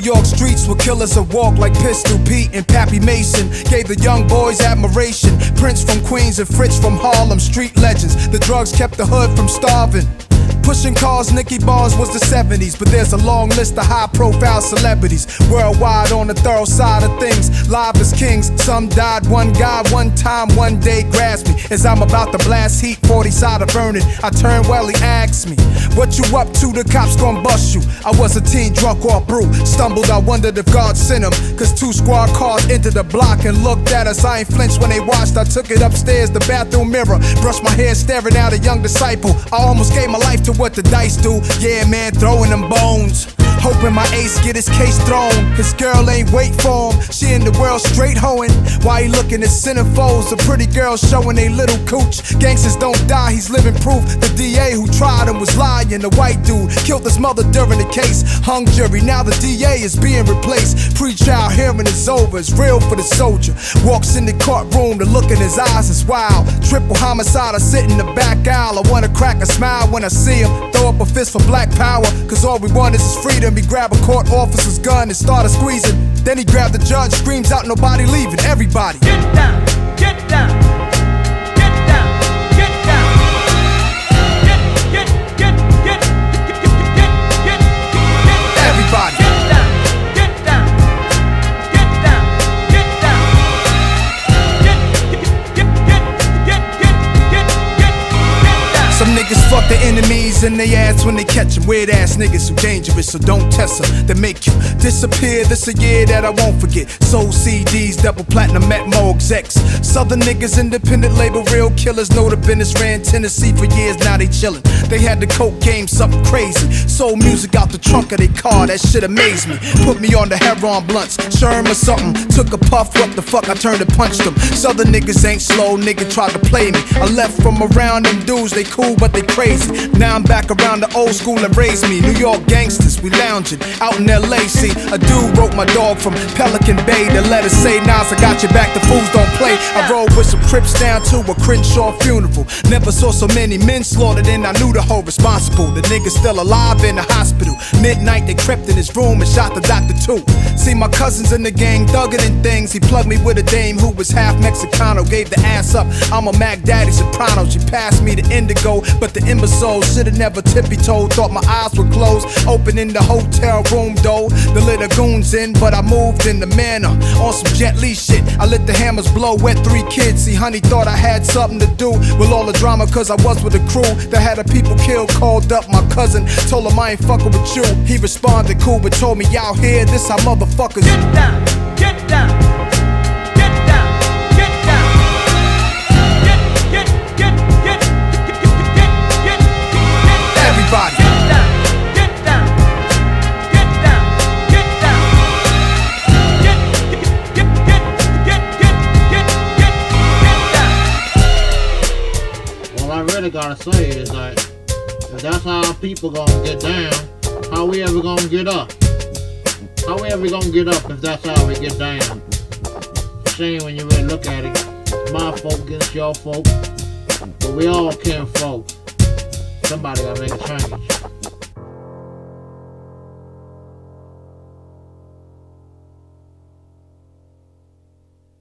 York streets where killers would walk like Pistol Pete and Pappy Mason. Gave the young boys admiration. Prince from Queens and Fritz from Harlem, street legends. The drugs kept the hood from starving. Pushing cars, Nicky Bars was the 70s, but there's a long list of high-profile celebrities worldwide on the thorough side of things. Live as kings, some died. One guy, one time, one day grasped me as I'm about to blast heat, 40 side of burning. I turned well, he asked me, "What you up to? The cops gon' bust you." I was a teen, drunk off brew. Stumbled, I wondered if God sent him, cause 2 squad cars entered the block and looked at us. I ain't flinched when they watched. I took it upstairs, the bathroom mirror, brushed my hair, staring at a young disciple. I almost gave my life to what the dice do. Yeah, man, throwing them bones. Hoping my ace get his case thrown. His girl ain't wait for him. She in the world straight hoeing. Why he looking at centerfolds? A pretty girl showing they little cooch. Gangsters don't die, he's living proof. The DA who tried him was lying. The white dude killed his mother during the case. Hung jury, now the DA is being replaced. Pre-trial hearing is over, it's real for the soldier. Walks in the courtroom, the look in his eyes is wild. Triple homicide, I sit in the back aisle. I wanna crack a smile when I see him. Throw up a fist for black power, cause all we want is his freedom. He grabbed a court officer's gun and started squeezing. Then he grabbed the judge, screams out, "Nobody leaving, everybody get down, get down, get down, get down, get everybody." Get down, get down, get down, get down, get. Some niggas fuck their enemies in they ass when they catch them. Weird ass niggas who dangerous, so don't test them. They make you disappear. This a year that I won't forget. Sold CDs, double platinum at Mo execs. Southern niggas, independent label, real killers. Know the business, ran Tennessee for years, now they chillin'. They had the coke game, something crazy. Sold music out the trunk of their car, that shit amazed me. Put me on the heroin blunts, Sherm or something. Took a puff, what the fuck, I turned and punched them. Southern niggas ain't slow, nigga tried to play me. I left from around them dudes, they cool but they crazy. Now I'm back around the old school that raised me. New York gangsters, we lounging out in LA. See, a dude wrote my dog from Pelican Bay. The letter say, "Nas, I got your back, the fools don't play." I rolled with some Crips down to a Crenshaw funeral. Never saw so many men slaughtered and I knew the whole responsible. The nigga's still alive in the hospital. Midnight they crept in his room and shot the doctor too. See my cousins in the gang thugging and things. He plugged me with a dame who was half Mexicano. Gave the ass up, I'm a Mac Daddy soprano. She passed me the indigo, but the imbecile should've never tippy-toed. Thought my eyes were closed, opening the hotel room door. The little goons in, but I moved in the manner. On some Jet Li shit, I let the hammers blow, wet 3 kids. See honey thought I had something to do with all the drama, cause I was with a crew that had a people killed. Called up my cousin, told him I ain't fucking with you. He responded cool, but told me out here, this how motherfuckers get down, get down, get down, get down, get everybody. Get down, get down, get down, get down, get down. All I really gotta say is that if that's how people gonna get down, how we ever gonna get up? How we ever gonna get up if that's how we get down? Shame when you really look at it. My folk against your folk, but we all kin folk. Somebody gotta make a change.